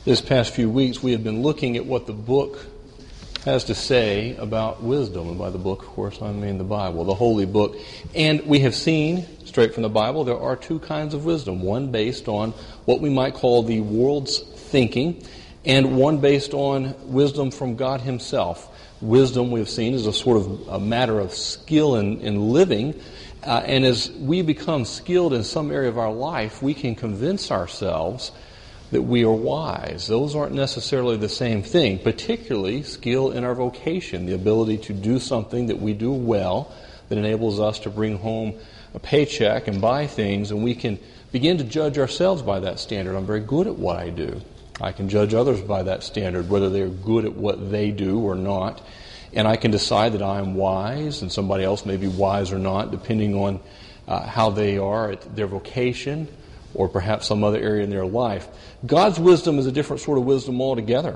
This past few weeks, we have been looking at what the book has to say about wisdom. And by the book, of course, I mean the Bible, the Holy Book. And we have seen, straight from the Bible, there are two kinds of wisdom. One based on what we might call the world's thinking, and one based on wisdom from God Himself. Wisdom, we have seen, is a sort of a matter of skill in living. And as we become skilled in some area of our life, we can convince ourselves that we are wise. Those aren't necessarily the same thing, particularly skill in our vocation, the ability to do something that we do well, that enables us to bring home a paycheck and buy things, and we can begin to judge ourselves by that standard. I'm very good at what I do. I can judge others by that standard, whether they're good at what they do or not. And I can decide that I am wise, and somebody else may be wise or not, depending on how they are at their vocation, or perhaps some other area in their life. God's wisdom is a different sort of wisdom altogether.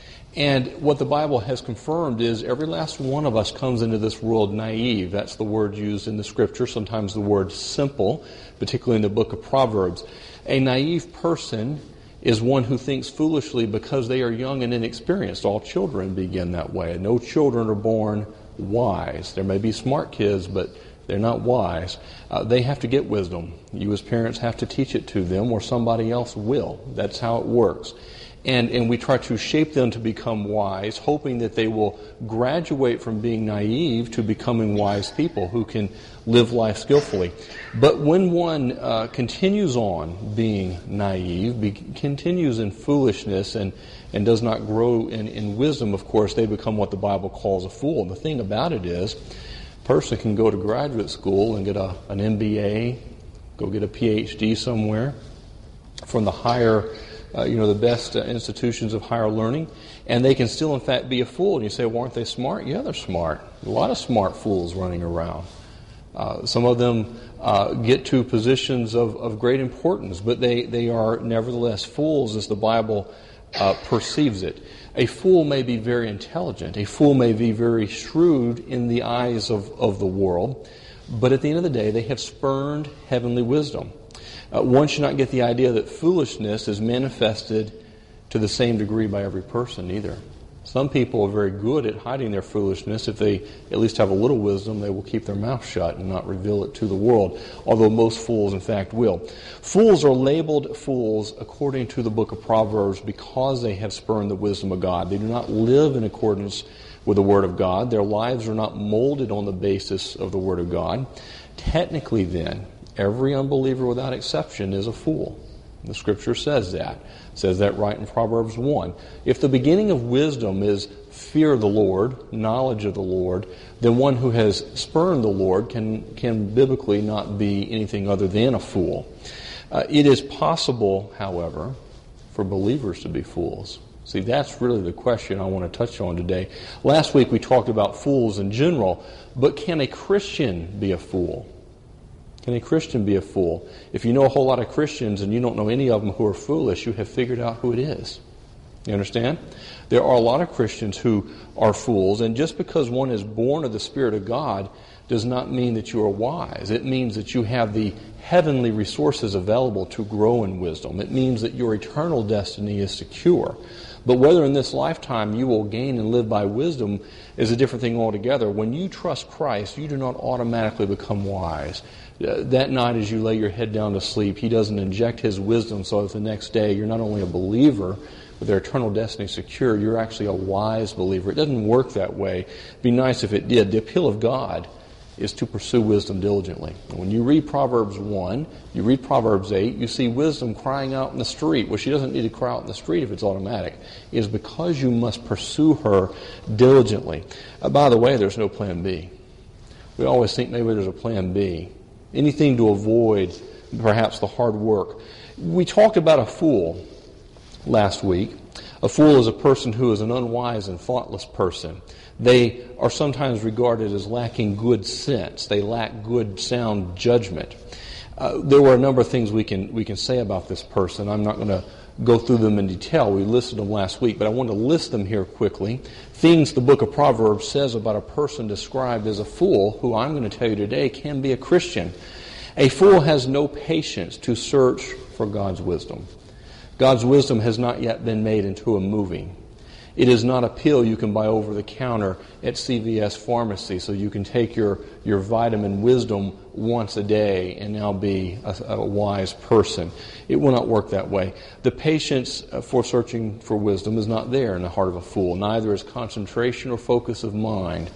And what the Bible has confirmed is every last one of us comes into this world naive. That's the word used in the Scripture, sometimes the word simple, particularly in the book of Proverbs. A naive person is one who thinks foolishly because they are young and inexperienced. All children begin that way. No children are born wise. There may be smart kids, but they're not wise. They have to get wisdom. You as parents have to teach it to them, or somebody else will. That's how it works. And we try to shape them to become wise, hoping that they will graduate from being naive to becoming wise people who can live life skillfully. But when one continues on being naive, continues in foolishness, and does not grow in wisdom, of course, they become what the Bible calls a fool. And the thing about it is, person can go to graduate school and get an MBA, go get a PhD somewhere from the higher, the best institutions of higher learning, and they can still, in fact, be a fool. And you say, well, aren't they smart? Yeah, they're smart. A lot of smart fools running around. Some of them get to positions of great importance, but they are nevertheless fools as the Bible perceives it. A fool may be very intelligent. A fool may be very shrewd in the eyes of the world. But at the end of the day, they have spurned heavenly wisdom. One should not get the idea that foolishness is manifested to the same degree by every person either. Some people are very good at hiding their foolishness. If they at least have a little wisdom, they will keep their mouth shut and not reveal it to the world, although most fools, in fact, will. Fools are labeled fools according to the book of Proverbs because they have spurned the wisdom of God. They do not live in accordance with the Word of God. Their lives are not molded on the basis of the Word of God. Technically, then, every unbeliever without exception is a fool. The Scripture says that. It says that right in Proverbs 1. If the beginning of wisdom is fear of the Lord, knowledge of the Lord, then one who has spurned the Lord can biblically not be anything other than a fool. It is possible, however, for believers to be fools. See, that's really the question I want to touch on today. Last week we talked about fools in general, but can a Christian be a fool? Can a Christian be a fool? If you know a whole lot of Christians and you don't know any of them who are foolish, you have figured out who it is. You understand? There are a lot of Christians who are fools, and just because one is born of the Spirit of God does not mean that you are wise. It means that you have the heavenly resources available to grow in wisdom. It means that your eternal destiny is secure. But whether in this lifetime you will gain and live by wisdom is a different thing altogether. When you trust Christ, you do not automatically become wise. That night as you lay your head down to sleep, He doesn't inject His wisdom so that the next day you're not only a believer with their eternal destiny secure, you're actually a wise believer. It doesn't work that way. It'd be nice if it did. The appeal of God is to pursue wisdom diligently. And when you read Proverbs 1, you read Proverbs 8, you see wisdom crying out in the street. Well, she doesn't need to cry out in the street if it's automatic. It is because you must pursue her diligently. By the way, there's no plan B. We always think maybe there's a plan B. Anything to avoid perhaps the hard work. We talked about a fool last week. A fool is a person who is an unwise and thoughtless person. They are sometimes regarded as lacking good sense. They lack good, sound judgment. There were a number of things we can say about this person. I'm not going to go through them in detail. We listed them last week, but I want to list them here quickly. Things the book of Proverbs says about a person described as a fool, who I'm going to tell you today can be a Christian. A fool has no patience to search for God's wisdom. God's wisdom has not yet been made into a movie. It is not a pill you can buy over the counter at CVS Pharmacy so you can take your vitamin wisdom once a day and now be a wise person. It will not work that way. The patience for searching for wisdom is not there in the heart of a fool. Neither is concentration or focus of mind.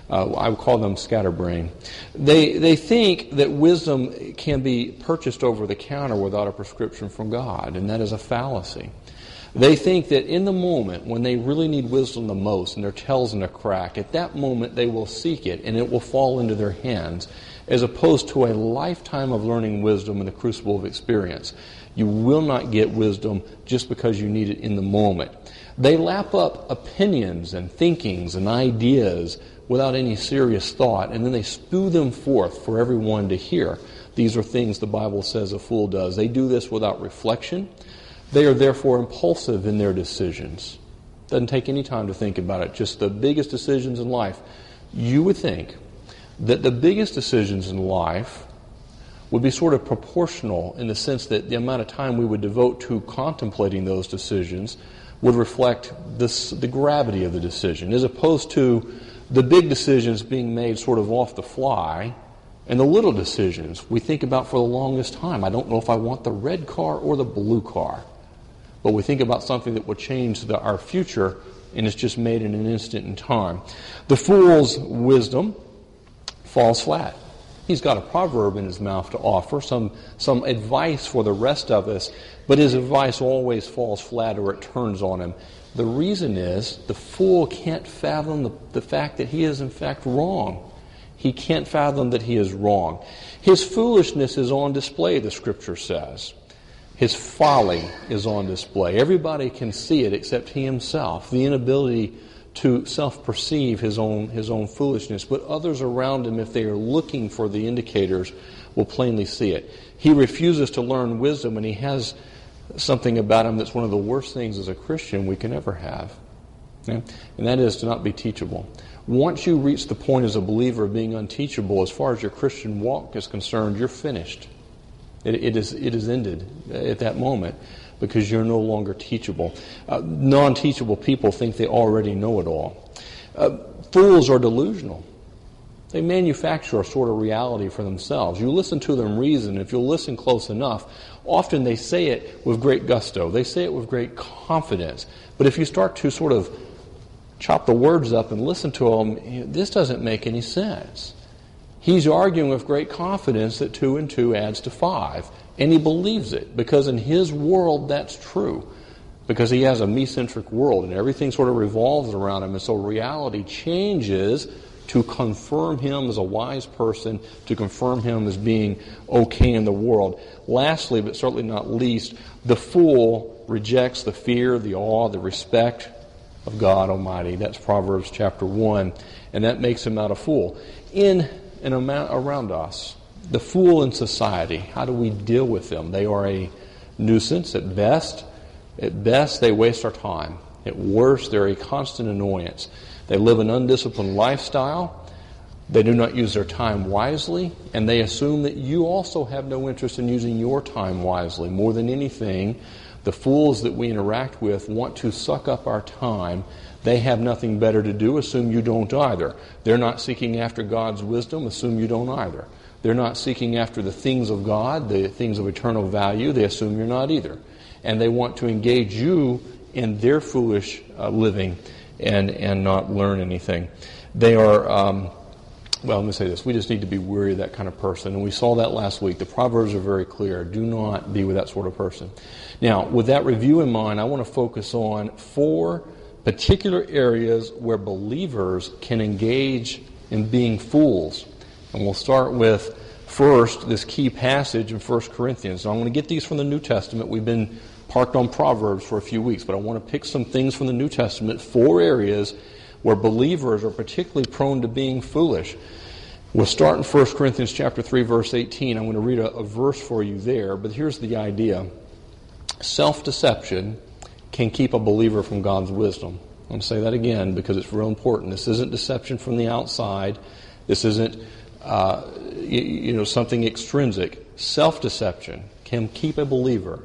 I would call them scatterbrain. They think that wisdom can be purchased over the counter without a prescription from God, and that is a fallacy. They think that in the moment when they really need wisdom the most and their tail's in a crack, at that moment they will seek it and it will fall into their hands, as opposed to a lifetime of learning wisdom in the crucible of experience. You will not get wisdom just because you need it in the moment. They lap up opinions and thinkings and ideas without any serious thought, and then they spew them forth for everyone to hear. These are things the Bible says a fool does. They do this without reflection. They are therefore impulsive in their decisions. Doesn't take any time to think about it. Just the biggest decisions in life. You would think that the biggest decisions in life would be sort of proportional in the sense that the amount of time we would devote to contemplating those decisions would reflect the gravity of the decision, as opposed to the big decisions being made sort of off the fly, and the little decisions we think about for the longest time. I don't know if I want the red car or the blue car. But we think about something that will change our future, and it's just made in an instant in time. The fool's wisdom falls flat. He's got a proverb in his mouth to offer, some advice for the rest of us, but his advice always falls flat or it turns on him. The reason is the fool can't fathom the fact that he is in fact wrong. He can't fathom that he is wrong. His foolishness is on display, the Scripture says. His folly is on display. Everybody can see it except he himself. The inability to self-perceive his own foolishness. But others around him, if they are looking for the indicators, will plainly see it. He refuses to learn wisdom, and he has something about him that's one of the worst things as a Christian we can ever have. Okay? And that is to not be teachable. Once you reach the point as a believer of being unteachable, as far as your Christian walk is concerned, you're finished. It is ended at that moment because you're no longer teachable. Non-teachable people think they already know it all. Fools are delusional. They manufacture a sort of reality for themselves. You listen to them reason, if you'll listen close enough, often they say it with great gusto. They say it with great confidence. But if you start to sort of chop the words up and listen to them, this doesn't make any sense. He's arguing with great confidence that 2 and 2 adds to 5. And he believes it because in his world that's true. Because he has a me-centric world and everything sort of revolves around him. And so reality changes to confirm him as a wise person, to confirm him as being okay in the world. Lastly, but certainly not least, the fool rejects the fear, the awe, the respect of God Almighty. That's Proverbs chapter 1. And that makes him not a fool. In and around us, the fool in society, how do we deal with them? They are a nuisance at best. At best, they waste our time. At worst, they're a constant annoyance. They live an undisciplined lifestyle. They do not use their time wisely, and they assume that you also have no interest in using your time wisely. More than anything, the fools that we interact with want to suck up our time. They have nothing better to do, assume you don't either. They're not seeking after God's wisdom, assume you don't either. They're not seeking after the things of God, the things of eternal value, they assume you're not either. And they want to engage you in their foolish living and not learn anything. They are, well, let me say this, we just need to be wary of that kind of person. And we saw that last week. The Proverbs are very clear. Do not be with that sort of person. Now, with that review in mind, I want to focus on 4 particular areas where believers can engage in being fools. And we'll start with, first, this key passage in 1 Corinthians. Now, I'm going to get these from the New Testament. We've been parked on Proverbs for a few weeks, but I want to pick some things from the New Testament, 4 areas where believers are particularly prone to being foolish. We'll start in 1 Corinthians chapter 3, verse 18. I'm going to read a verse for you there, but here's the idea. Self-deception can keep a believer from God's wisdom. I'm going to say that again because it's real important. This isn't deception from the outside. This isn't something extrinsic. Self-deception can keep a believer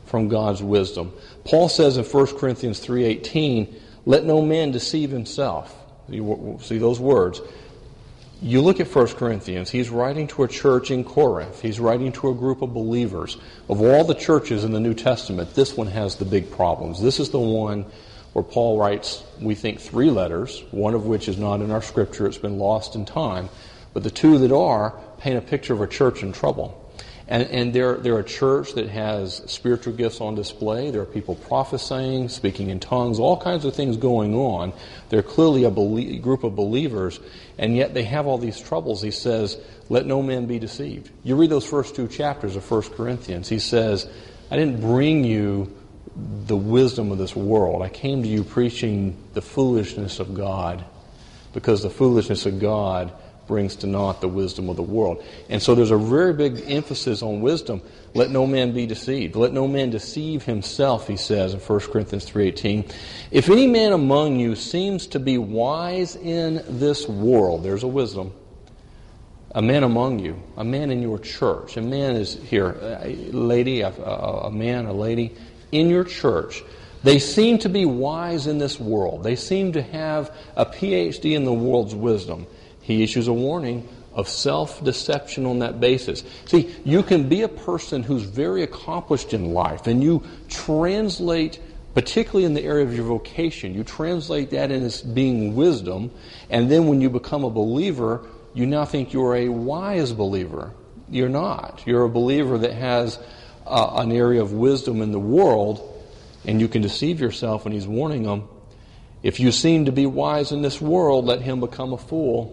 from God's wisdom. Paul says in 1 Corinthians 3:18, let no man deceive himself. You see those words. You look at 1 Corinthians, he's writing to a church in Corinth. He's writing to a group of believers. Of all the churches in the New Testament, this one has the big problems. This is the one where Paul writes, we think, 3 letters, one of which is not in our scripture. It's been lost in time. But the 2 that are paint a picture of a church in trouble. And they're a church that has spiritual gifts on display. There are people prophesying, speaking in tongues, all kinds of things going on. They're clearly a group of believers, and yet they have all these troubles. He says, let no man be deceived. You read those first 2 chapters of 1 Corinthians. He says, I didn't bring you the wisdom of this world. I came to you preaching the foolishness of God, because the foolishness of God brings to naught the wisdom of the world. And so there's a very big emphasis on wisdom. Let no man be deceived. Let no man deceive himself, he says in 1 Corinthians 3:18. If any man among you seems to be wise in this world, there's a wisdom. A man among you, a man in your church. A man is here, a lady, a man, a lady in your church. They seem to be wise in this world. They seem to have a PhD in the world's wisdom. He issues a warning of self-deception on that basis. See, you can be a person who's very accomplished in life, and you translate, particularly in the area of your vocation, you translate that as being wisdom, and then when you become a believer, you now think you're a wise believer. You're not. You're a believer that has an area of wisdom in the world, and you can deceive yourself, and he's warning them. If you seem to be wise in this world, let him become a fool.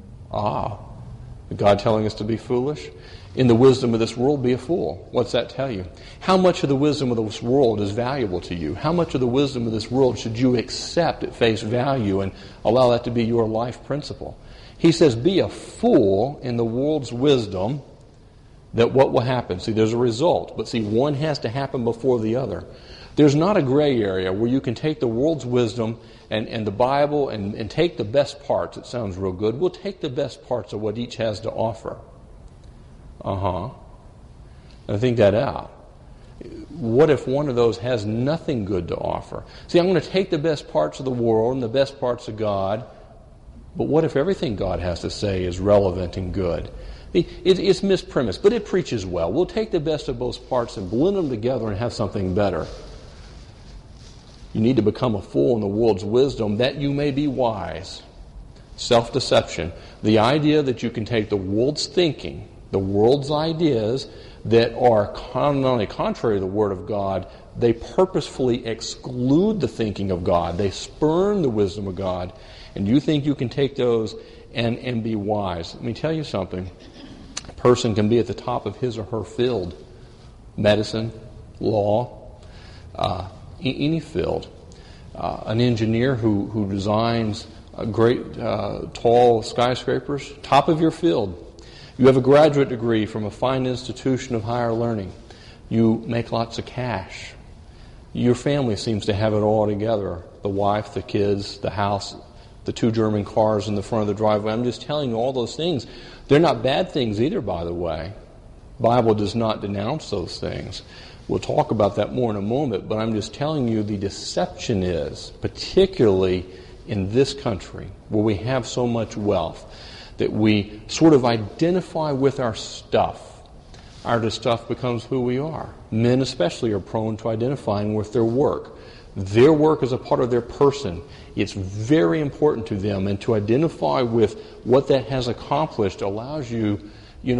God telling us to be foolish? In the wisdom of this world, be a fool. What's that tell you? How much of the wisdom of this world is valuable to you? How much of the wisdom of this world should you accept at face value and allow that to be your life principle? He says, be a fool in the world's wisdom, that what will happen? See, there's a result, but see, one has to happen before the other. There's not a gray area where you can take the world's wisdom and the Bible and take the best parts. It sounds real good. We'll take the best parts of what each has to offer. And think that out. What if one of those has nothing good to offer? See, I'm going to take the best parts of the world and the best parts of God, but what if everything God has to say is relevant and good? It's mispremised, but it preaches well. We'll take the best of both parts and blend them together and have something better. You need to become a fool in the world's wisdom that you may be wise. Self-deception. The idea that you can take the world's thinking, the world's ideas that are not only contrary to the Word of God, they purposefully exclude the thinking of God. They spurn the wisdom of God. And you think you can take those and be wise. Let me tell you something. A person can be at the top of his or her field. Medicine, law, any field. An engineer who designs great tall skyscrapers, top of your field. You have a graduate degree from a fine institution of higher learning. You make lots of cash. Your family seems to have it all together. The wife, the kids, the house, the 2 German cars in the front of the driveway. I'm just telling you all those things. They're not bad things either, by the way. The Bible does not denounce those things. We'll talk about that more in a moment, but I'm just telling you the deception is, particularly in this country, where we have so much wealth, that we sort of identify with our stuff. Our stuff becomes who we are. Men especially are prone to identifying with their work. Their work is a part of their person. It's very important to them, and to identify with what that has accomplished allows you,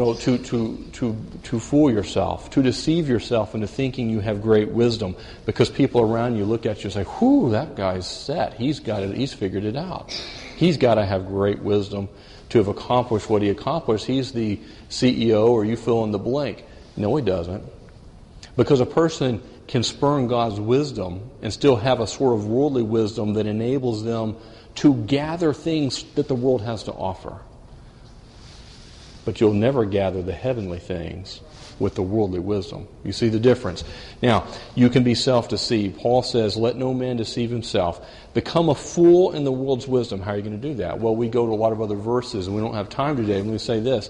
to fool yourself, to deceive yourself into thinking you have great wisdom, because people around you look at you and say, "Whew, that guy's set. He's got it. He's figured it out. He's got to have great wisdom to have accomplished what he accomplished. He's the CEO," or you fill in the blank. No, he doesn't. Because a person can spurn God's wisdom and still have a sort of worldly wisdom that enables them to gather things that the world has to offer. But you'll never gather the heavenly things with the worldly wisdom. You see the difference? Now, you can be self-deceived. Paul says, let no man deceive himself. Become a fool in the world's wisdom. How are you going to do that? Well, we go to a lot of other verses, and we don't have time today. I'm going to say this.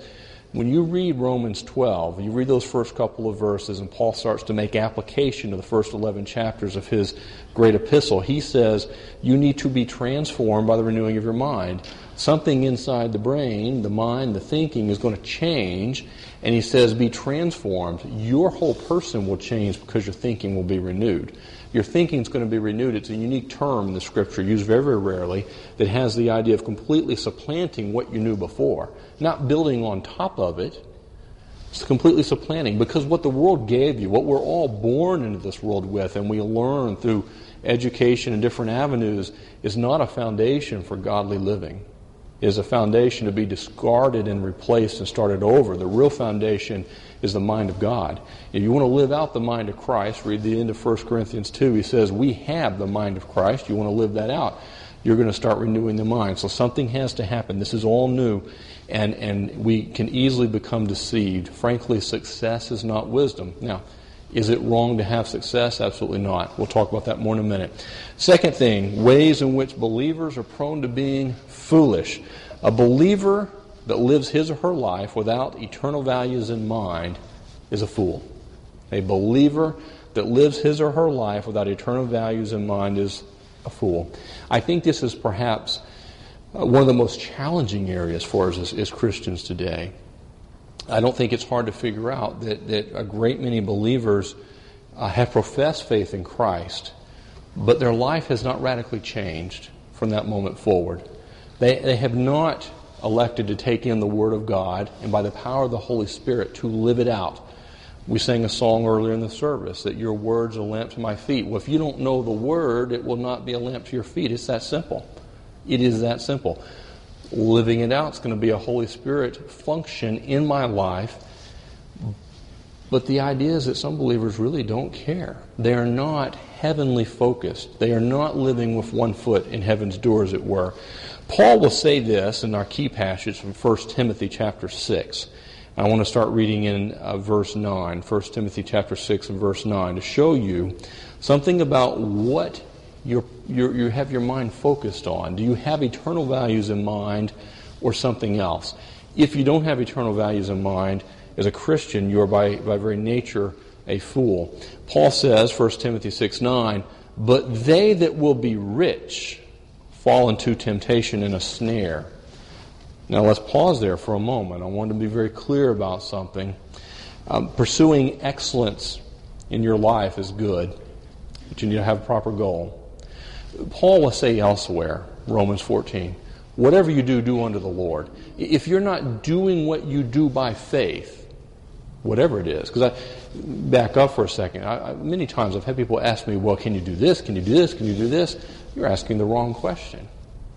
When you read Romans 12, you read those first couple of verses, and Paul starts to make application to the first 11 chapters of his great epistle. He says, you need to be transformed by the renewing of your mind. Something inside the brain, the mind, the thinking is going to change, and he says, be transformed. Your whole person will change because your thinking will be renewed. Your thinking is going to be renewed. It's a unique term in the Scripture, used very, very rarely, that has the idea of completely supplanting what you knew before. Not building on top of it. It's completely supplanting. Because what the world gave you, what we're all born into this world with, and we learn through education and different avenues, is not a foundation for godly living. It is a foundation to be discarded and replaced and started over. The real foundation is the mind of God. If you want to live out the mind of Christ, read the end of 1 Corinthians 2. He says, we have the mind of Christ. You want to live that out, you're going to start renewing the mind. So something has to happen. This is all new, and we can easily become deceived. Frankly, success is not wisdom. Now, is it wrong to have success? Absolutely not. We'll talk about that more in a minute. Second thing, ways in which believers are prone to being foolish. A believer that lives his or her life without eternal values in mind is a fool. A believer that lives his or her life without eternal values in mind is a fool. I think this is perhaps one of the most challenging areas for us as Christians today. I don't think it's hard to figure out that a great many believers have professed faith in Christ, but their life has not radically changed from that moment forward. They have not elected to take in the Word of God and by the power of the Holy Spirit to live it out. We sang a song earlier in the service that your word's a lamp to my feet. Well, if you don't know the Word, it will not be a lamp to your feet. It's that simple. It is that simple. Living it out is going to be a Holy Spirit function in my life. But the idea is that some believers really don't care. They are not heavenly focused. They are not living with one foot in heaven's door, as it were. Paul will say this in our key passage from 1 Timothy chapter 6. I want to start reading in verse 9, 1 Timothy chapter 6 and verse 9, to show you something about what you have your mind focused on. Do you have eternal values in mind or something else? If you don't have eternal values in mind, as a Christian, you are by very nature a fool. Paul says, 1 Timothy 6:9, but they that will be rich fall into temptation and a snare. Now let's pause there for a moment. I want to be very clear about something. Pursuing excellence in your life is good, but you need to have a proper goal. Paul will say elsewhere, Romans 14, whatever you do, do unto the Lord. If you're not doing what you do by faith, whatever it is, because I back up for a second. Many times I've had people ask me, well, can you do this? Can you do this? Can you do this? You're asking the wrong question.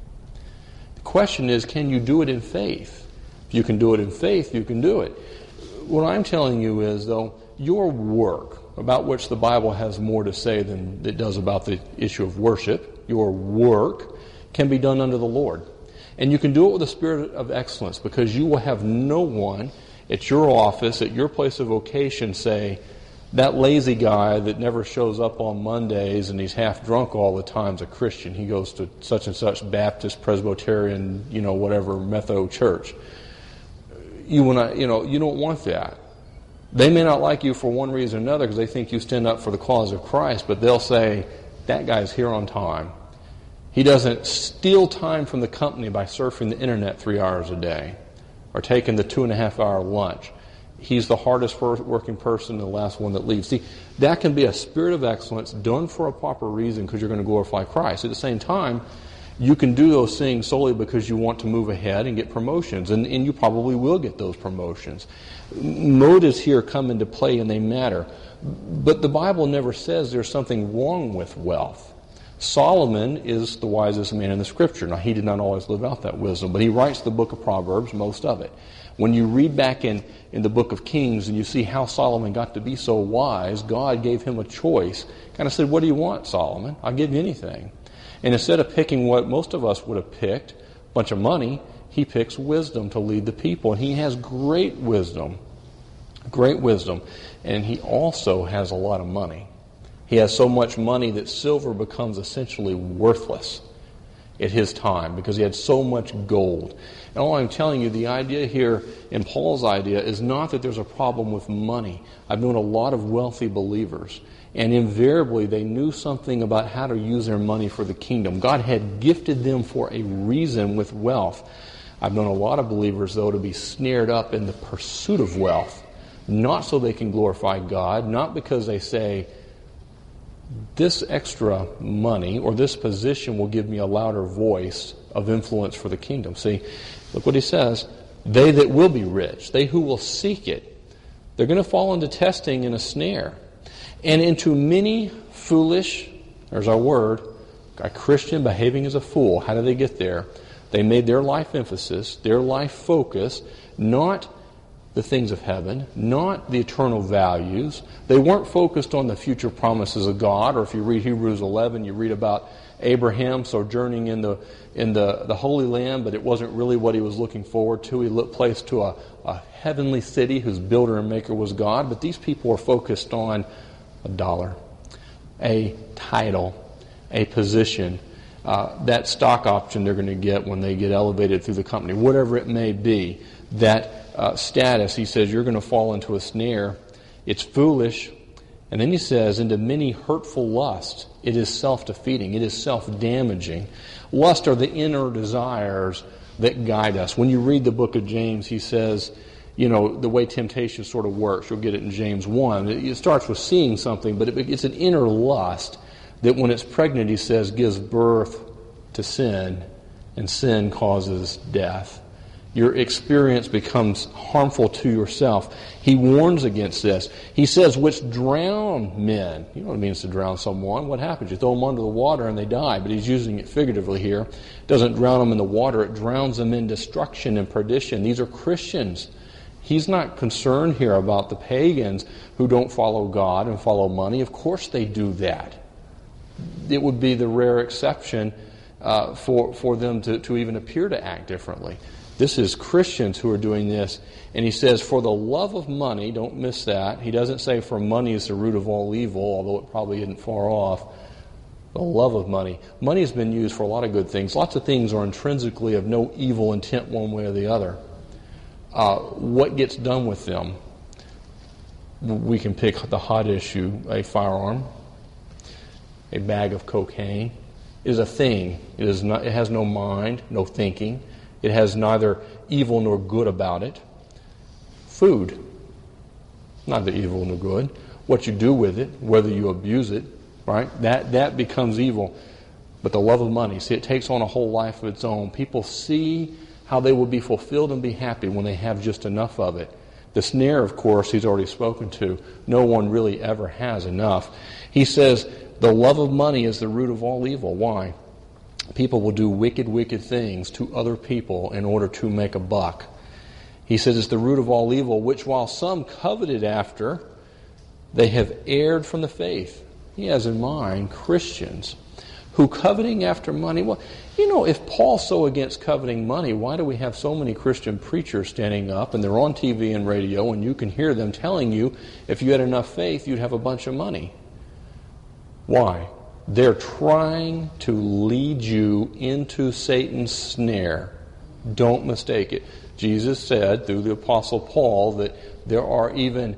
The question is, can you do it in faith? If you can do it in faith, you can do it. What I'm telling you is, though, your work, about which the Bible has more to say than it does about the issue of worship, your work can be done unto the Lord. And you can do it with a spirit of excellence, because you will have no one at your office, at your place of vocation, say, that lazy guy that never shows up on Mondays and he's half drunk all the time is a Christian. He goes to such and such Baptist, Presbyterian, whatever, Methodist church. You don't want that. They may not like you for one reason or another because they think you stand up for the cause of Christ, but they'll say, that guy's here on time. He doesn't steal time from the company by surfing the internet 3 hours a day or taking the 2.5-hour lunch. He's the hardest working person and the last one that leaves. See, that can be a spirit of excellence done for a proper reason because you're going to glorify Christ. At the same time, you can do those things solely because you want to move ahead and get promotions, and you probably will get those promotions. Motives here come into play and they matter. But the Bible never says there's something wrong with wealth. Solomon is the wisest man in the Scripture. Now, he did not always live out that wisdom, but he writes the book of Proverbs, most of it. When you read back in the book of Kings and you see how Solomon got to be so wise, God gave him a choice. Kind of said, what do you want, Solomon? I'll give you anything. And instead of picking what most of us would have picked, a bunch of money, he picks wisdom to lead the people. And he has great wisdom. And he also has a lot of money. He has so much money that silver becomes essentially worthless. at his time because he had so much gold. And all I'm telling you, the idea here in Paul's idea is not that there's a problem with money. I've known a lot of wealthy believers, and invariably they knew something about how to use their money for the kingdom. God had gifted them for a reason with wealth. I've known a lot of believers, though, to be snared up in the pursuit of wealth, not so they can glorify God, not because they say, this extra money or this position will give me a louder voice of influence for the kingdom. See, look what he says. They that will be rich, they who will seek it, they're going to fall into testing and a snare. And into many foolish, there's our word, a Christian behaving as a fool. How do they get there? They made their life emphasis, their life focus, not the things of heaven, not the eternal values. They weren't focused on the future promises of God. Or if you read Hebrews 11, you read about Abraham sojourning in the Holy Land, but it wasn't really what he was looking forward to. He looked placed to a heavenly city whose builder and maker was God. But these people are focused on a dollar, a title, a position, that stock option they're going to get when they get elevated through the company, whatever it may be. That status, he says, you're going to fall into a snare. It's foolish. And then he says, into many hurtful lusts. It is self-defeating. It is self-damaging. Lust are the inner desires that guide us. When you read the book of James, he says, the way temptation sort of works. You'll get it in James 1. It starts with seeing something, but it's an inner lust that when it's pregnant, he says, gives birth to sin, and sin causes death. Your experience becomes harmful to yourself. He warns against this. He says, which drown men. You know what it means to drown someone. What happens? You throw them under the water and they die. But he's using it figuratively here. It doesn't drown them in the water. It drowns them in destruction and perdition. These are Christians. He's not concerned here about the pagans who don't follow God and follow money. Of course they do that. It would be the rare exception for them to even appear to act differently. This is Christians who are doing this. And he says, for the love of money, don't miss that. He doesn't say for money is the root of all evil, although it probably isn't far off. The love of money. Money has been used for a lot of good things. Lots of things are intrinsically of no evil intent one way or the other. What gets done with them? We can pick the hot issue, a firearm, a bag of cocaine. It is a thing. It has no mind, no thinking. It has neither evil nor good about it. Food, neither evil nor good. What you do with it, whether you abuse it, right? That becomes evil. But the love of money, see, it takes on a whole life of its own. People see how they will be fulfilled and be happy when they have just enough of it. The snare, of course, he's already spoken to. No one really ever has enough. He says, the love of money is the root of all evil. Why? People will do wicked, wicked things to other people in order to make a buck. He says it's the root of all evil, which while some coveted after, they have erred from the faith. He has in mind Christians who coveting after money. Well, if Paul's so against coveting money, why do we have so many Christian preachers standing up and they're on TV and radio and you can hear them telling you if you had enough faith you'd have a bunch of money? Why? They're trying to lead you into Satan's snare. Don't mistake it. Jesus said through the Apostle Paul that there are even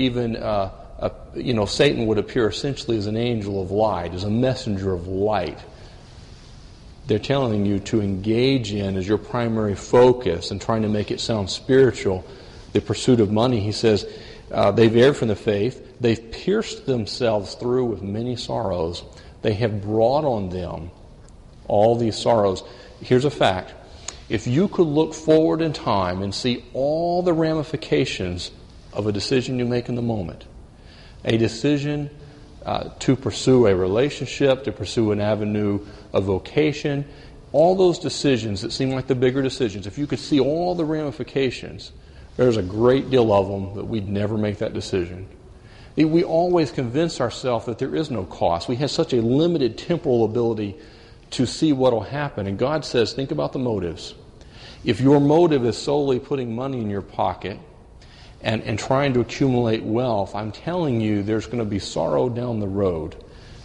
Satan would appear essentially as an angel of light, as a messenger of light. They're telling you to engage in as your primary focus and trying to make it sound spiritual, the pursuit of money. He says they've erred from the faith. They've pierced themselves through with many sorrows. They have brought on them all these sorrows. Here's a fact. If you could look forward in time and see all the ramifications of a decision you make in the moment, a decision to pursue a relationship, to pursue an avenue of vocation, all those decisions that seem like the bigger decisions, if you could see all the ramifications, there's a great deal of them that we'd never make that decision. We always convince ourselves that there is no cost. We have such a limited temporal ability to see what will happen. And God says, think about the motives. If your motive is solely putting money in your pocket and trying to accumulate wealth, I'm telling you there's going to be sorrow down the road.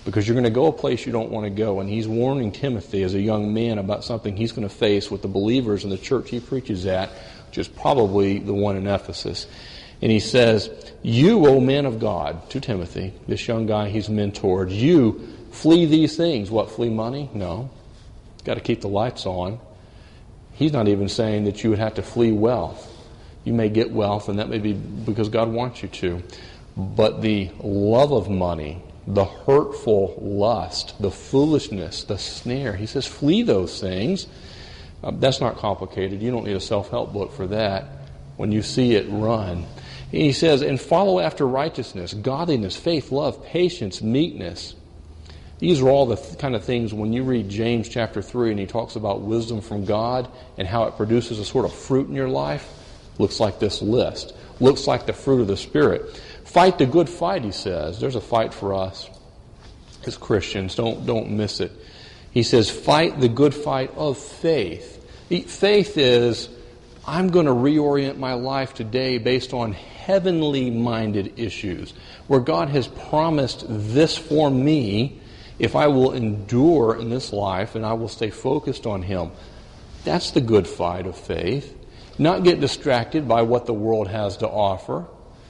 because you're going to go a place you don't want to go. And he's warning Timothy as a young man about something he's going to face with the believers in the church he preaches at, which is probably the one in Ephesus. And he says, you, O man of God, to Timothy, this young guy he's mentored, you flee these things. What, flee money? No. Got to keep the lights on. He's not even saying that you would have to flee wealth. You may get wealth, and that may be because God wants you to. But the love of money, the hurtful lust, the foolishness, the snare, he says, flee those things. That's not complicated. You don't need a self-help book for that. When you see it, run. He says, and follow after righteousness, godliness, faith, love, patience, meekness. These are all the kind of things when you read James chapter 3 and he talks about wisdom from God and how it produces a sort of fruit in your life. Looks like this list. Looks like the fruit of the Spirit. Fight the good fight, he says. There's a fight for us as Christians. Don't miss it. He says, fight the good fight of faith. Faith is, I'm going to reorient my life today based on heavenly-minded issues, where God has promised this for me if I will endure in this life and I will stay focused on Him. That's the good fight of faith. Not get distracted by what the world has to offer.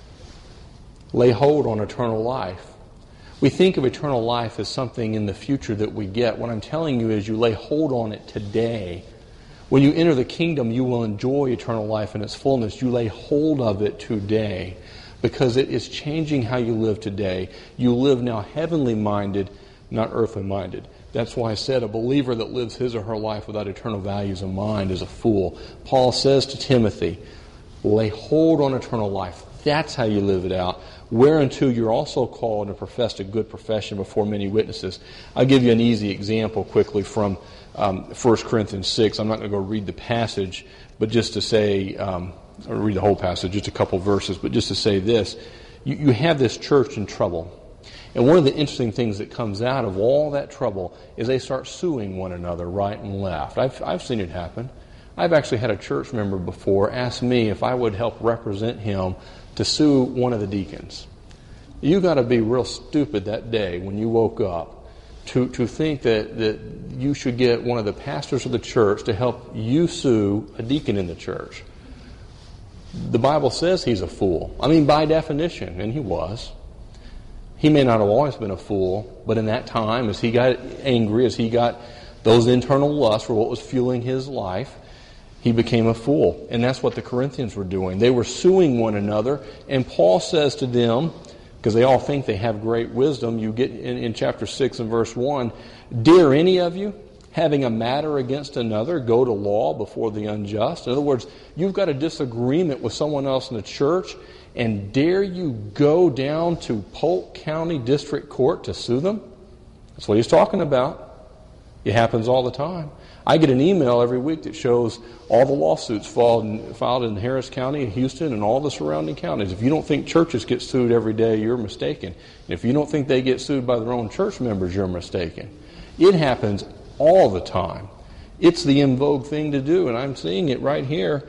Lay hold on eternal life. We think of eternal life as something in the future that we get. What I'm telling you is you lay hold on it today. When you enter the kingdom, you will enjoy eternal life in its fullness. You lay hold of it today because it is changing how you live today. You live now heavenly minded, not earthly minded. That's why I said a believer that lives his or her life without eternal values in mind is a fool. Paul says to Timothy, lay hold on eternal life. That's how you live it out. Whereunto you're also called and professed a good profession before many witnesses. I'll give you an easy example quickly from 1 Corinthians 6. I'm not going to go read the passage, but just to say, or read the whole passage, just a couple verses, but just to say this. You have this church in trouble. And one of the interesting things that comes out of all that trouble is they start suing one another right and left. I've seen it happen. I've actually had a church member before ask me if I would help represent him to sue one of the deacons. You got to be real stupid that day when you woke up to think that you should get one of the pastors of the church to help you sue a deacon in the church. The Bible says he's a fool. I mean, by definition, and he was. He may not have always been a fool, but in that time, as he got angry, as he got those internal lusts for what was fueling his life, he became a fool. And that's what the Corinthians were doing. They were suing one another, and Paul says to them, because they all think they have great wisdom, you get in chapter 6 and verse 1, dare any of you, having a matter against another, go to law before the unjust? In other words, you've got a disagreement with someone else in the church, and dare you go down to Polk County District Court to sue them? That's what he's talking about. It happens all the time. I get an email every week that shows all the lawsuits filed in Harris County, Houston, and all the surrounding counties. If you don't think churches get sued every day, you're mistaken. And if you don't think they get sued by their own church members, you're mistaken. It happens all the time. It's the in vogue thing to do, and I'm seeing it right here.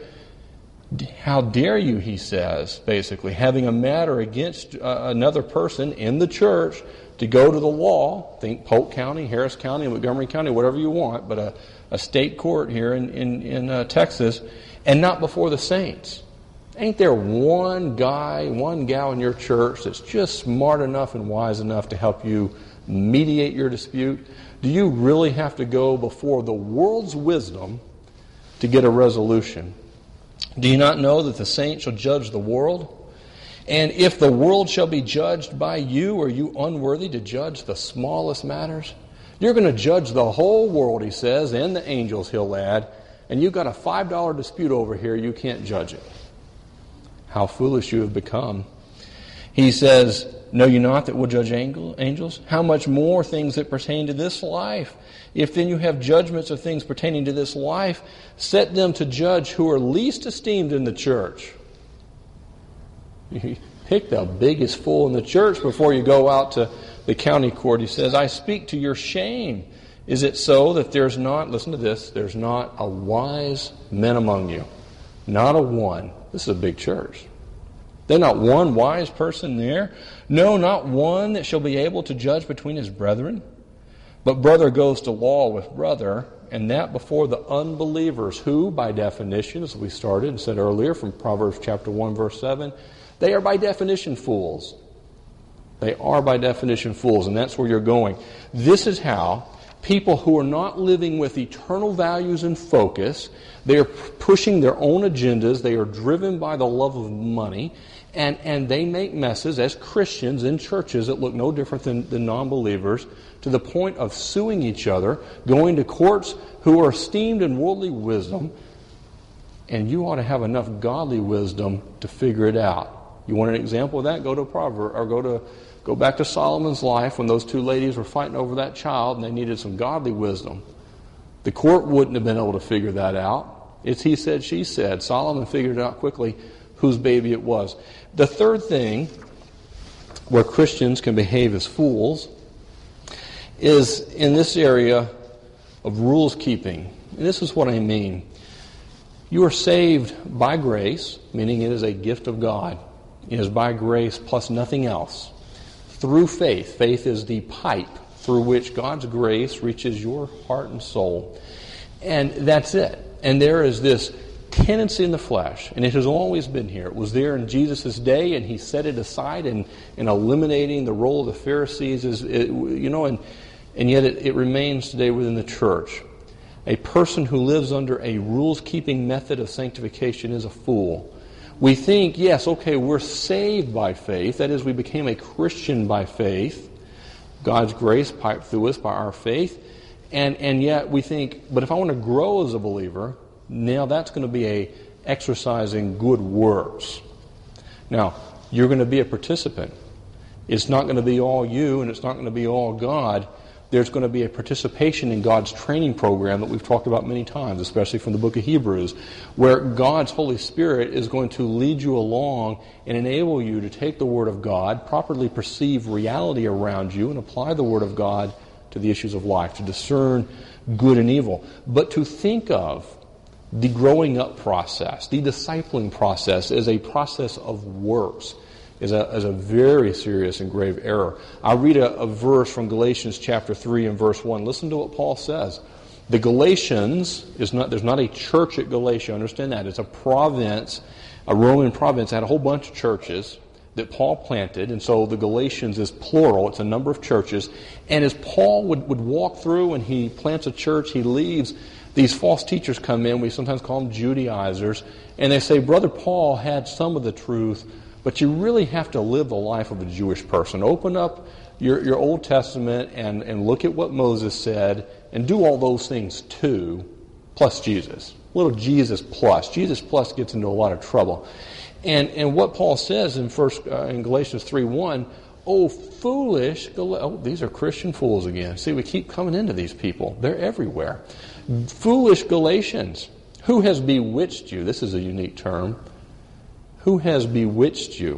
How dare you, he says, basically, having a matter against another person in the church to go to the law, think Polk County, Harris County, Montgomery County, whatever you want, but a state court here in Texas, and not before the saints. Ain't there one guy, one gal in your church that's just smart enough and wise enough to help you mediate your dispute? Do you really have to go before the world's wisdom to get a resolution? Do you not know that the saints shall judge the world? And if the world shall be judged by you, are you unworthy to judge the smallest matters? You're going to judge the whole world, he says, and the angels, he'll add, and you've got a $5 dispute over here, you can't judge it. How foolish you have become. He says, know you not that we'll judge angels? How much more things that pertain to this life? If then you have judgments of things pertaining to this life, set them to judge who are least esteemed in the church. You pick the biggest fool in the church before you go out to the county court. He says, I speak to your shame. Is it so that there's not, listen to this, there's not a wise man among you? Not a one. This is a big church. There's not one wise person there. No, not one that shall be able to judge between his brethren. But brother goes to law with brother, and that before the unbelievers, who, by definition, as we started and said earlier from Proverbs chapter 1, verse 7, they are by definition fools. They are by definition fools, and that's where you're going. This is how people who are not living with eternal values in focus, they are pushing their own agendas, they are driven by the love of money, and they make messes as Christians in churches that look no different than non-believers, to the point of suing each other, going to courts who are esteemed in worldly wisdom, and you ought to have enough godly wisdom to figure it out. You want an example of that? Go to Proverbs, or go back to Solomon's life when those two ladies were fighting over that child and they needed some godly wisdom. The court wouldn't have been able to figure that out. It's he said, she said. Solomon figured it out quickly whose baby it was. The third thing where Christians can behave as fools is in this area of rules keeping. And this is what I mean. You are saved by grace, meaning it is a gift of God. It is by grace plus nothing else. Through faith. Faith is the pipe through which God's grace reaches your heart and soul. And that's it. And there is this tendency in the flesh, and it has always been here. It was there in Jesus' day, and he set it aside in eliminating the role of the Pharisees, and yet it remains today within the church. A person who lives under a rules-keeping method of sanctification is a fool. We think, yes, okay, we're saved by faith. That is, we became a Christian by faith. God's grace piped through us by our faith. And yet we think, but if I want to grow as a believer, now that's going to be exercising good works. Now, you're going to be a participant. It's not going to be all you, and it's not going to be all God. There's going to be a participation in God's training program that we've talked about many times, especially from the book of Hebrews, where God's Holy Spirit is going to lead you along and enable you to take the Word of God, properly perceive reality around you, and apply the Word of God to the issues of life, to discern good and evil. But to think of the growing up process, the discipling process, as a process of works, is a very serious and grave error. I'll read a verse from Galatians chapter 3 and verse 1. Listen to what Paul says. The Galatians, there's not a church at Galatia, understand that. It's a province, a Roman province, had a whole bunch of churches that Paul planted, and so the Galatians is plural, it's a number of churches. And as Paul would walk through and he plants a church, he leaves, these false teachers come in, we sometimes call them Judaizers, and they say, Brother Paul had some of the truth, but you really have to live the life of a Jewish person. Open up your Old Testament and look at what Moses said and do all those things too, plus Jesus. Little Jesus plus. Jesus plus gets into a lot of trouble. And what Paul says in Galatians 3:1, oh, foolish, these are Christian fools again. See, we keep coming into these people. They're everywhere. Foolish Galatians, who has bewitched you? This is a unique term. Who has bewitched you?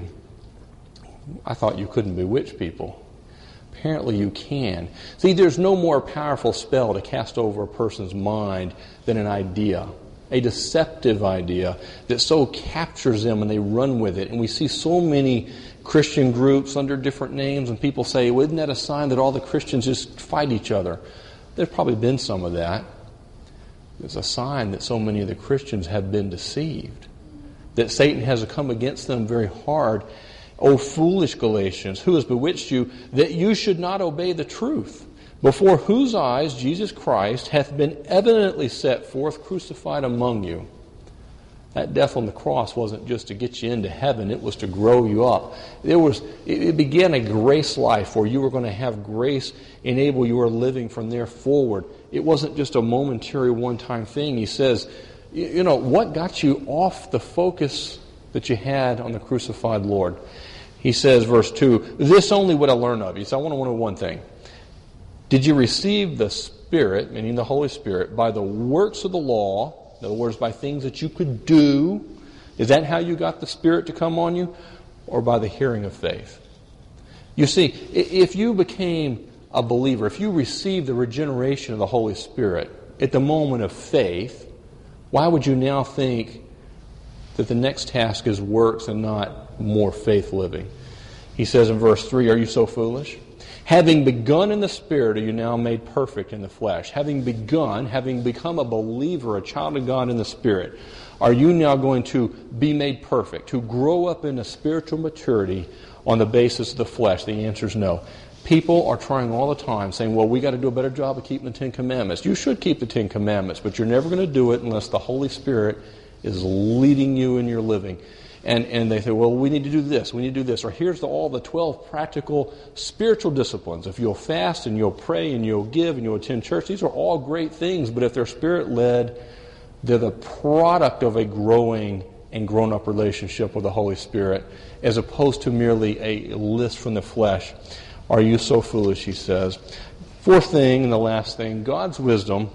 I thought you couldn't bewitch people. Apparently you can. See, there's no more powerful spell to cast over a person's mind than an idea, a deceptive idea that so captures them and they run with it. And we see so many Christian groups under different names, and people say, well, isn't that a sign that all the Christians just fight each other? There's probably been some of that. It's a sign that so many of the Christians have been deceived, that Satan has come against them very hard. O foolish Galatians, who has bewitched you, that you should not obey the truth, before whose eyes Jesus Christ hath been evidently set forth crucified among you. That death on the cross wasn't just to get you into heaven, it was to grow you up. It began a grace life where you were going to have grace enable your living from there forward. It wasn't just a momentary one-time thing. He says, what got you off the focus that you had on the crucified Lord? He says, verse 2, this only would I learn of you. So I want to know one thing. Did you receive the Spirit, meaning the Holy Spirit, by the works of the law? In other words, by things that you could do. Is that how you got the Spirit to come on you? Or by the hearing of faith? You see, if you became a believer, if you received the regeneration of the Holy Spirit at the moment of faith, why would you now think that the next task is works and not more faith living. He says in verse 3, are you so foolish? Having begun in the Spirit, are you now made perfect in the flesh? Having begun, having become a believer, a child of God in the Spirit, are you now going to be made perfect, to grow up into spiritual maturity on the basis of the flesh? The answer is no. People are trying all the time, saying, well, we got to do a better job of keeping the Ten Commandments. You should keep the Ten Commandments, but you're never going to do it unless the Holy Spirit is leading you in your living. And they say, well, we need to do this, we need to do this. Or here's all the 12 practical spiritual disciplines. If you'll fast and you'll pray and you'll give and you'll attend church, these are all great things, but if they're Spirit-led, they're the product of a growing and grown-up relationship with the Holy Spirit, as opposed to merely a list from the flesh. Are you so foolish, he says. Fourth thing, and the last thing, God's wisdom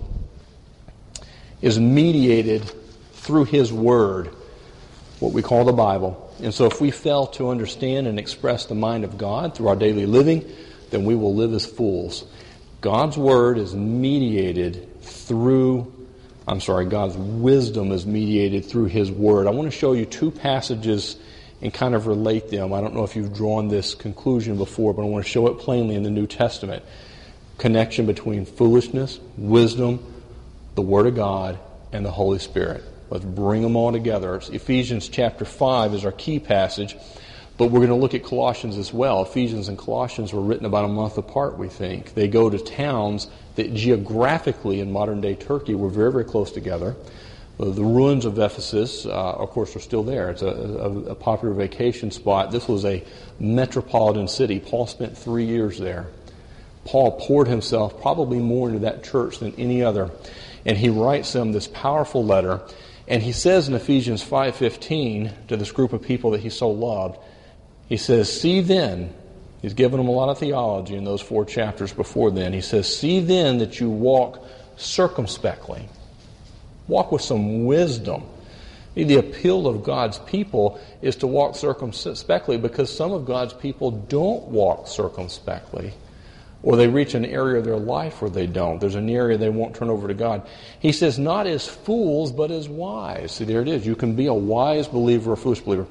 is mediated through His Word, what we call the Bible. And so if we fail to understand and express the mind of God through our daily living, then we will live as fools. God's Word is mediated through, God's wisdom is mediated through His Word. I want to show you two passages and kind of relate them. I don't know if you've drawn this conclusion before, but I want to show it plainly in the New Testament. Connection between foolishness, wisdom, the Word of God, and the Holy Spirit. Let's bring them all together. Ephesians chapter 5 is our key passage, but we're going to look at Colossians as well. Ephesians and Colossians were written about a month apart, we think. They go to towns that geographically in modern-day Turkey were very, very close together. The ruins of Ephesus, of course, are still there. It's a popular vacation spot. This was a metropolitan city. Paul spent 3 years there. Paul poured himself probably more into that church than any other. And he writes them this powerful letter. And he says in Ephesians 5:15 to this group of people that he so loved, he says, see then, he's given them a lot of theology in those 4 chapters before then. He says, see then that you walk circumspectly. Walk with some wisdom. The appeal of God's people is to walk circumspectly because some of God's people don't walk circumspectly. Or they reach an area of their life where they don't. There's an area they won't turn over to God. He says, not as fools, but as wise. See, there it is. You can be a wise believer or a foolish believer.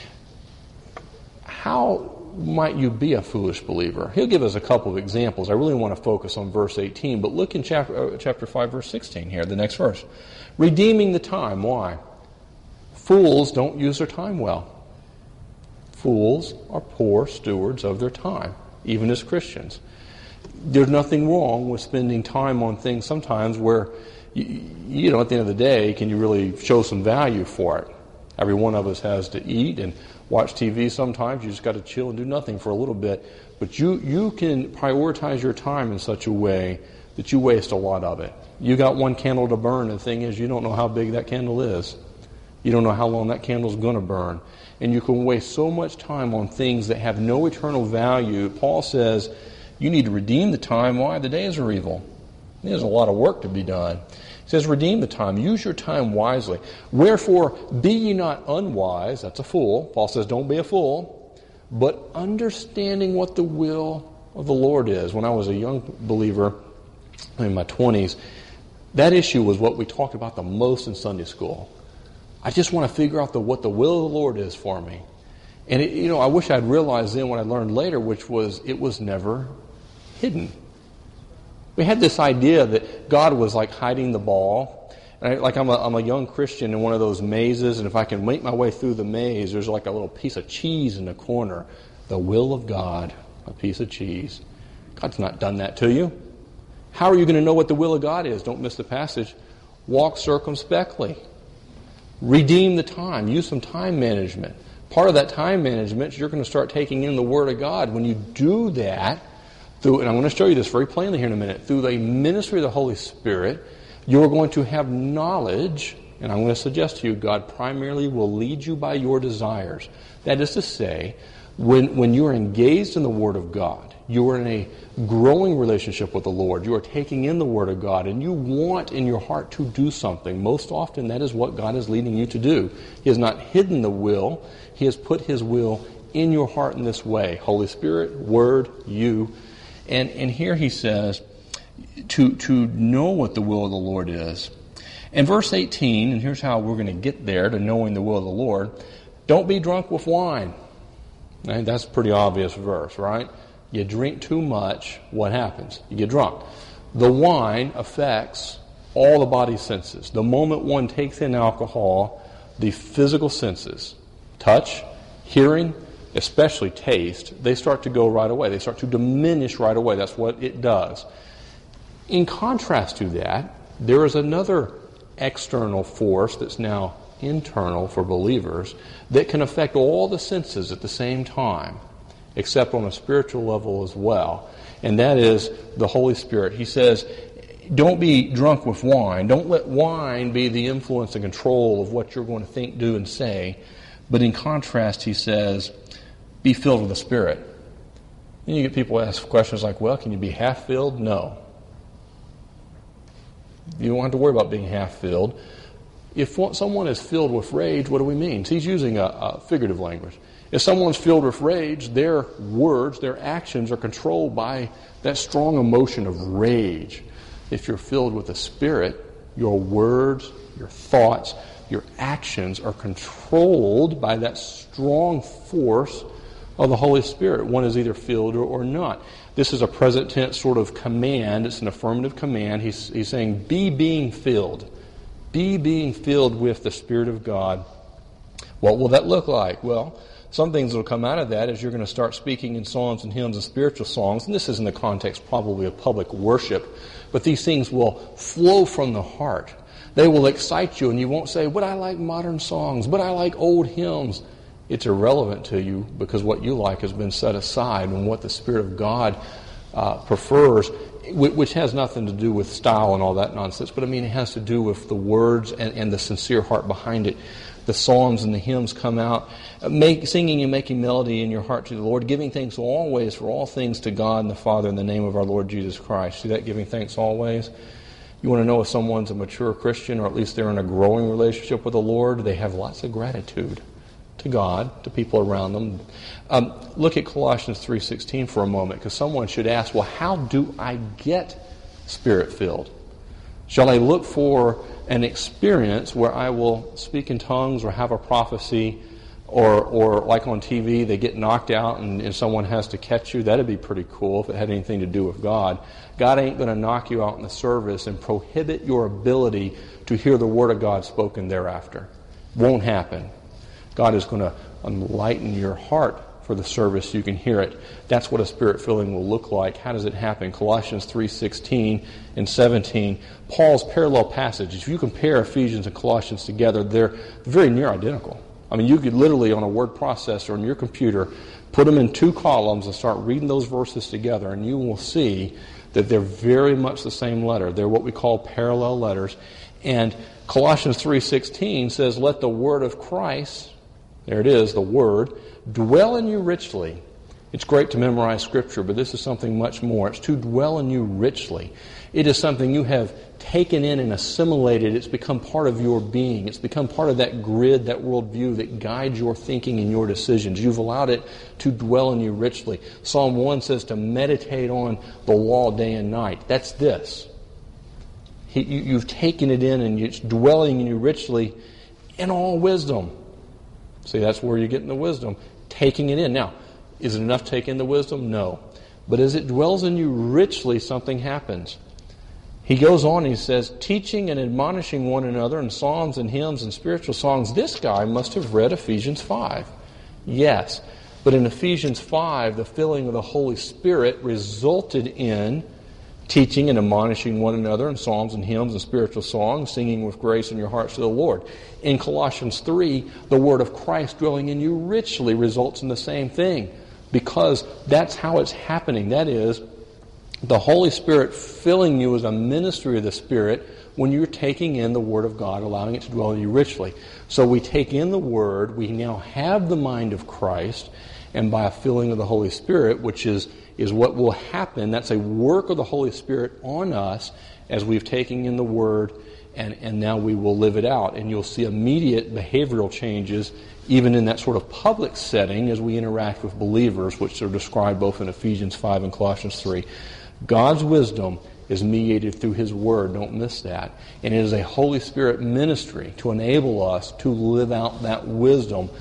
How might you be a foolish believer? He'll give us a couple of examples. I really want to focus on verse 18, but look in chapter 5, verse 16 here, the next verse. Redeeming the time. Why? Fools don't use their time well. Fools are poor stewards of their time, even as Christians. There's nothing wrong with spending time on things sometimes where, you know, at the end of the day, can you really show some value for it? Every one of us has to eat and watch TV sometimes. You just got to chill and do nothing for a little bit. But you can prioritize your time in such a way that you waste a lot of it. You got one candle to burn, and the thing is, you don't know how big that candle is. You don't know how long that candle's going to burn. And you can waste so much time on things that have no eternal value. Paul says, you need to redeem the time. Why? The days are evil. There's a lot of work to be done. He says, redeem the time. Use your time wisely. Wherefore, be ye not unwise. That's a fool. Paul says, don't be a fool. But understanding what the will of the Lord is. When I was a young believer in my 20s, that issue was what we talked about the most in Sunday school. I just want to figure out what the will of the Lord is for me. And I wish I'd realized then what I learned later, which was it was never hidden. We had this idea that God was like hiding the ball. And I'm a young Christian in one of those mazes, and if I can make my way through the maze, there's like a little piece of cheese in the corner. The will of God, a piece of cheese. God's not done that to you. How are you going to know what the will of God is? Don't miss the passage. Walk circumspectly. Redeem the time. Use some time management. Part of that time management is you're going to start taking in the Word of God. When you do that, and I'm going to show you this very plainly here in a minute, through the ministry of the Holy Spirit, you're going to have knowledge, and I'm going to suggest to you, God primarily will lead you by your desires. That is to say, when you're engaged in the Word of God, you are in a growing relationship with the Lord. You are taking in the Word of God, and you want in your heart to do something. Most often, that is what God is leading you to do. He has not hidden the will. He has put His will in your heart in this way. Holy Spirit, Word, you. And here he says, to know what the will of the Lord is. In verse 18, and here's how we're going to get there to knowing the will of the Lord, Don't be drunk with wine. And that's a pretty obvious verse, right? You drink too much, what happens? You get drunk. The wine affects all the body's senses. The moment one takes in alcohol, the physical senses, touch, hearing, especially taste, they start to go right away. They start to diminish right away. That's what it does. In contrast to that, there is another external force that's now internal for believers that can affect all the senses at the same time, except on a spiritual level as well. And that is the Holy Spirit. He says, don't be drunk with wine. Don't let wine be the influence and control of what you're going to think, do, and say. But in contrast, he says, be filled with the Spirit. And you get people ask questions like, well, can you be half-filled? No. You don't have to worry about being half-filled. If someone is filled with rage, what do we mean? So he's using a figurative language. If someone's filled with rage, their words, their actions are controlled by that strong emotion of rage. If you're filled with the Spirit, your words, your thoughts, your actions are controlled by that strong force of the Holy Spirit. One is either filled or not. This is a present tense sort of command. It's an affirmative command. He's saying, be being filled. Be being filled with the Spirit of God. What will that look like? Well, some things that will come out of that is you're going to start speaking in psalms and hymns and spiritual songs. And this is in the context probably of public worship. But these things will flow from the heart. They will excite you, and you won't say, but I like modern songs, but I like old hymns. It's irrelevant to you because what you like has been set aside, and what the Spirit of God prefers, which has nothing to do with style and all that nonsense, but I mean it has to do with the words and the sincere heart behind it. The psalms and the hymns come out, singing and making melody in your heart to the Lord, giving thanks always for all things to God and the Father in the name of our Lord Jesus Christ. See that, giving thanks always? You want to know if someone's a mature Christian, or at least they're in a growing relationship with the Lord? They have lots of gratitude to God, to people around them. Look at Colossians 3:16 for a moment, because someone should ask, well, how do I get Spirit-filled? Shall I look for an experience where I will speak in tongues or have a prophecy, or like on TV, they get knocked out and someone has to catch you? That'd be pretty cool if it had anything to do with God. God ain't going to knock you out in the service and prohibit your ability to hear the Word of God spoken thereafter. Won't happen. God is going to enlighten your heart for the service. You can hear it. That's what a Spirit filling will look like. How does it happen? Colossians 3:16 and 17. Paul's parallel passages. If you compare Ephesians and Colossians together, they're very near identical. I mean, you could literally on a word processor on your computer put them in two columns and start reading those verses together, and you will see that they're very much the same letter. They're what we call parallel letters. And Colossians 3:16 says, let the word of Christ, there it is, the word, dwell in you richly. It's great to memorize Scripture, but this is something much more. It's to dwell in you richly. It is something you have taken in and assimilated. It's become part of your being. It's become part of that grid, that worldview that guides your thinking and your decisions. You've allowed it to dwell in you richly. Psalm 1 says to meditate on the law day and night. That's this. You've taken it in and it's dwelling in you richly in all wisdom. See, that's where you're getting the wisdom. Taking it in. Now, is it enough to take in the wisdom? No. But as it dwells in you richly, something happens. He goes on and he says, teaching and admonishing one another in psalms and hymns and spiritual songs. This guy must have read Ephesians 5. Yes. But in Ephesians 5, the filling of the Holy Spirit resulted in teaching and admonishing one another in psalms and hymns and spiritual songs, singing with grace in your hearts to the Lord. In Colossians 3, the word of Christ dwelling in you richly results in the same thing, because that's how it's happening. That is, the Holy Spirit filling you as a ministry of the Spirit when you're taking in the Word of God, allowing it to dwell in you richly. So we take in the Word, we now have the mind of Christ, and by a filling of the Holy Spirit, which is what will happen, that's a work of the Holy Spirit on us as we've taken in the Word, and now we will live it out. And you'll see immediate behavioral changes even in that sort of public setting as we interact with believers, which are described both in Ephesians 5 and Colossians 3. God's wisdom is mediated through His Word. Don't miss that. And it is a Holy Spirit ministry to enable us to live out that wisdom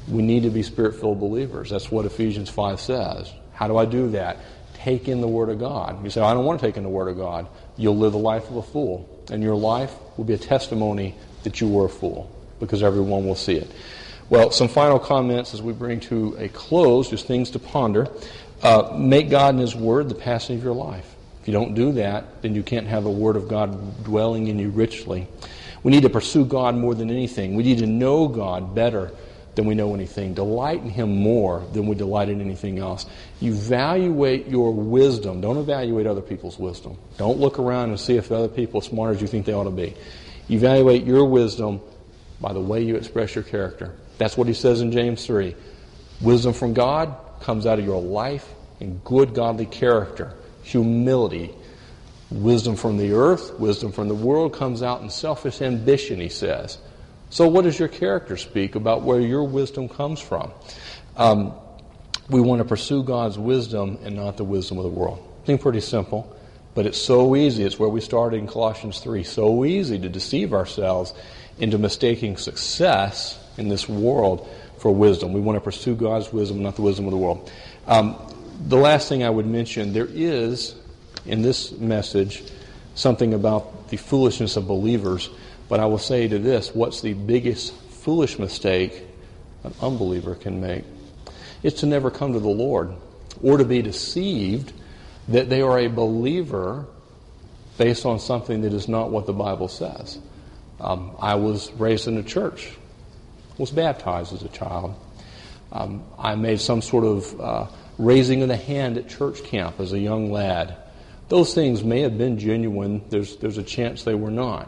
We need to be Spirit-filled believers. That's what Ephesians 5 says. How do I do that? Take in the Word of God. You say, I don't want to take in the Word of God. You'll live the life of a fool. And your life will be a testimony that you were a fool, because everyone will see it. Well, some final comments as we bring to a close, just things to ponder. Make God and His Word the passion of your life. If you don't do that, then you can't have the Word of God dwelling in you richly. We need to pursue God more than anything. We need to know God better than we know anything. Delight in Him more than we delight in anything else. Evaluate your wisdom. Don't evaluate other people's wisdom. Don't look around and see if other people are smart as you think they ought to be. Evaluate your wisdom by the way you express your character. That's what he says in James 3. Wisdom from God comes out of your life in good godly character, humility. Wisdom from the earth, wisdom from the world comes out in selfish ambition, he says. So what does your character speak about where your wisdom comes from? We want to pursue God's wisdom and not the wisdom of the world. Seems pretty simple, but it's so easy. It's where we started in Colossians 3. So easy to deceive ourselves into mistaking success in this world for wisdom. We want to pursue God's wisdom, not the wisdom of the world. The last thing I would mention, there is, in this message, something about the foolishness of believers. But I will say to this, what's the biggest foolish mistake an unbeliever can make? It's to never come to the Lord, or to be deceived that they are a believer based on something that is not what the Bible says. I was raised in a church, was baptized as a child. I made some sort of raising of the hand at church camp as a young lad. Those things may have been genuine. There's a chance they were not.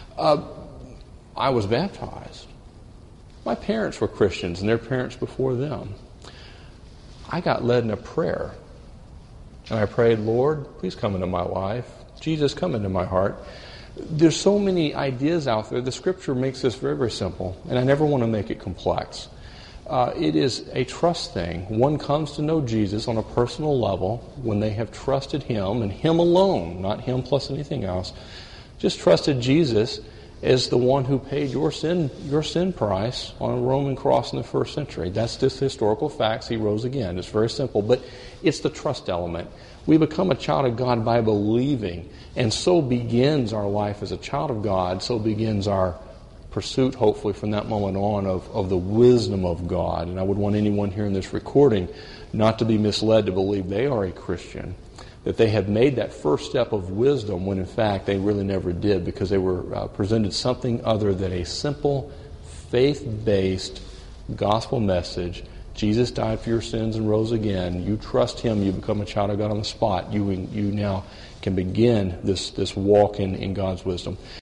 I was baptized. My parents were Christians, and their parents before them. I got led in a prayer. And I prayed, Lord, please come into my life. Jesus, come into my heart. There's so many ideas out there. The Scripture makes this very, very simple, and I never want to make it complex. It is a trust thing. One comes to know Jesus on a personal level when they have trusted Him, and Him alone, not Him plus anything else. Just trusted Jesus as the one who paid your sin price on a Roman cross in the first century. That's just historical facts. He rose again. It's very simple, but it's the trust element. We become a child of God by believing, and so begins our life as a child of God. So begins our pursuit, hopefully, from that moment on of the wisdom of God. And I would want anyone hearing this recording not to be misled to believe they are a Christian, that they have made that first step of wisdom when in fact they really never did, because they were presented something other than a simple, faith-based gospel message. Jesus died for your sins and rose again. You trust Him, you become a child of God on the spot. You now can begin this walk in God's wisdom.